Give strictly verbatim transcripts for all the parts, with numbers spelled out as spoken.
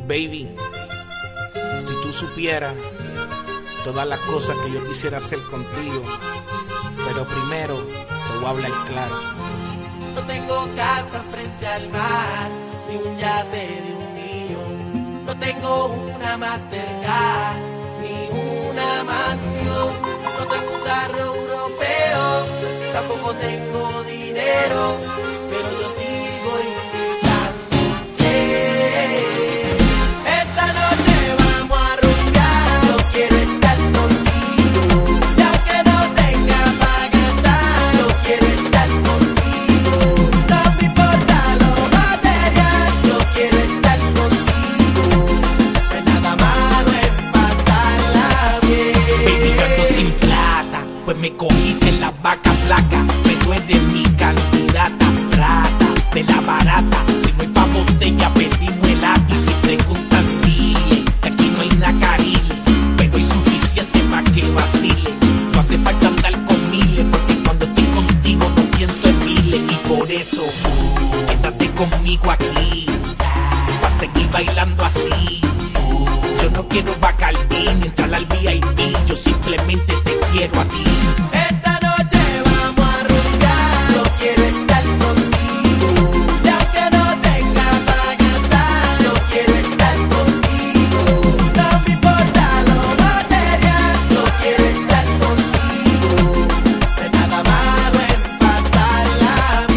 Baby, si tú supieras todas las cosas que yo quisiera hacer contigo, pero primero te voy a hablar claro. No tengo casa frente al mar, ni un yate de un millón. No tengo una Mastercard, ni una mansión. No tengo un carro europeo, tampoco tengo dinero, pero yo sigo invitándote. Esta noche vamos a rumbear, yo quiero estar contigo. Y aunque no tenga para gastar, yo quiero estar contigo. No me importa lo material, yo quiero estar contigo. No hay nada malo en pasarla bien. Baby, yo ando sin plata, pues me cogiste en la vaca flaca, pero eres mi candidata, rata, de la barata. Si no hay pa' botella, pedimos el ati. Si preguntan, dile, que aquí no hay nacarile, pero hay suficiente pa' que vacile. No hace falta andar con miles, porque cuando estoy contigo no pienso en miles. Y por eso, quédate conmigo aquí, pa' seguir bailando así. Yo no quiero Bacardí ni entrar al V I P, yo simplemente te quiero a ti. Esta noche vamos a rumbear, yo quiero estar contigo. Y aunque no tenga para gastar, yo quiero estar contigo. No me importa lo material, yo quiero estar contigo. No hay nada malo en pasarla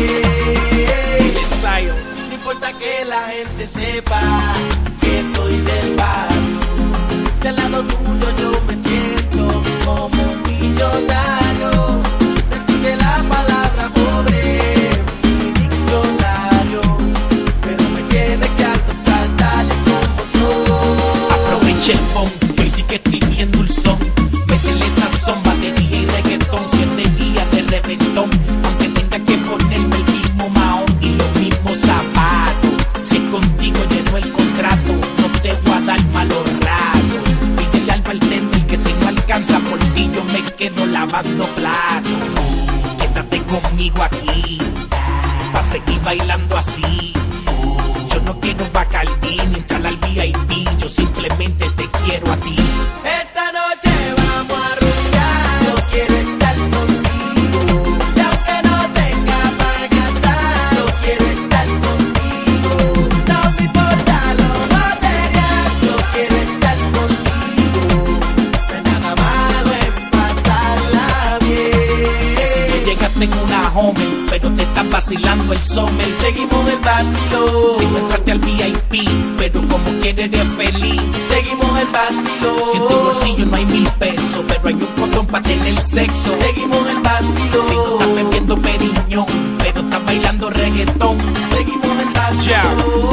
bien. Ensayo. No importa que la gente sepa que soy del barrio. Del lado tuyo yo me siento como un millonario. Decirte la palabra pobre en mi diccionario, pero me tiene que aceptar tal y como soy. Aprovecha el phone, que hoy sí que estoy bien dulzón. Métele sazón, batería y reggaetón, siete días de reventón. Aunque tenga que ponerme el mismo mahón y los mismos zapatos. Si es contigo lleno el contrato, no te voy a dar malos ratos. Pídele al bartender que si no alcanza por ti yo me quedo lavando platos. Quédate conmigo aquí, pa' seguir bailando así. Yo no quiero Bacardí ni entrar al V I P, yo simplemente te quiero a ti. Esta noche vamos a rumbear, yo quiero estar contigo. Y aunque no tenga para gastar, yo quiero estar contigo. No me importa lo material, yo quiero estar contigo. No hay nada malo en pasarla bien. Que si tú llegaste en una Homer, pero te estás vacilando el summer. Seguimos el vacilo. Si no entraste al V I P, pero como quieres eres feliz. Seguimos el vacilo. Si en tu bolsillo no hay mil pesos, pero hay un botón para tener sexo. Seguimos el vacilo. Si no estás bebiendo periñón, pero estás bailando reggaetón. Seguimos el vacilo. Ya.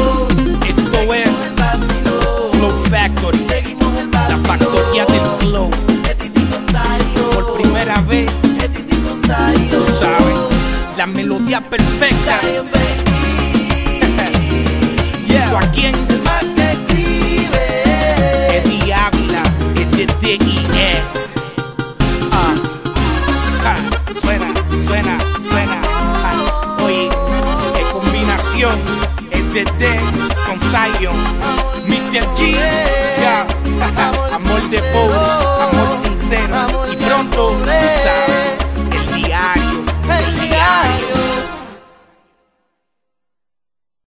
Esto es Flow Factory, Seguimos el la vacilo. factoría del flow. Etiti Gonzalo. Por primera vez, Etiti Gonzalo. tú sabes, la melodía perfecta. Zion, baby. ¿Tú a quién? El más que escribe. Eddie Ávila, es de D I E. Ah, ah, suena, suena, suena. Ah, oye, qué combinación. Es de D con Zion, mister G. Ya, amor de pobre, amor sincero. Y pronto, tú sabes.